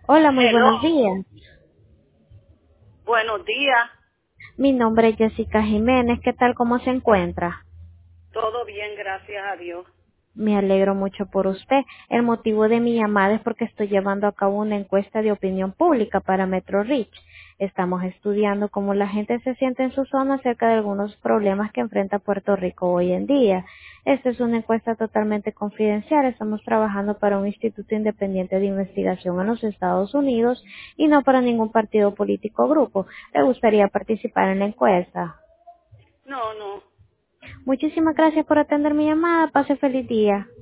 Hola, muy buenos Hello, días. buenos días. Mi nombre es Jessica Jiménez. ¿Qué tal? ¿Cómo se encuentra? Todo bien, gracias a Dios. Me alegro mucho por usted. El motivo de mi llamada es porque estoy llevando a cabo una encuesta de opinión pública para Metro Reach. Estamos estudiando cómo la gente se siente en su zona acerca de algunos problemas que enfrenta Puerto Rico hoy en día. Esta es una encuesta totalmente confidencial. Estamos trabajando para un instituto independiente de investigación en los Estados Unidos y no para ningún partido político o grupo. ¿Le gustaría participar en la encuesta? No, no. Muchísimas gracias por atender mi llamada. Pase feliz día.